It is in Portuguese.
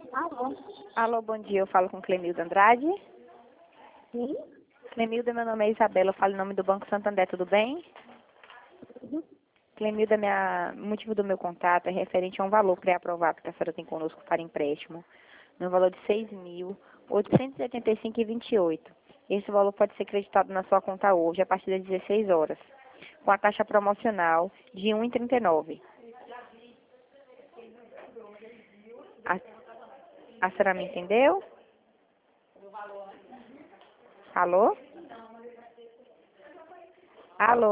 Alô? Alô, bom dia. Eu falo com Clemilda Andrade. Sim? Clemilda, meu nome é Isabela. Eu falo em nome do Banco Santander, tudo bem? Clemilda, o motivo do meu contato é referente a um valor pré-aprovado que a senhora tem conosco para empréstimo, no valor de R$ 6.885,28. Esse valor pode ser creditado na sua conta hoje, a partir das 16 horas, com a taxa promocional de R$ 1,39. A, a senhora me entendeu? Alô? Alô?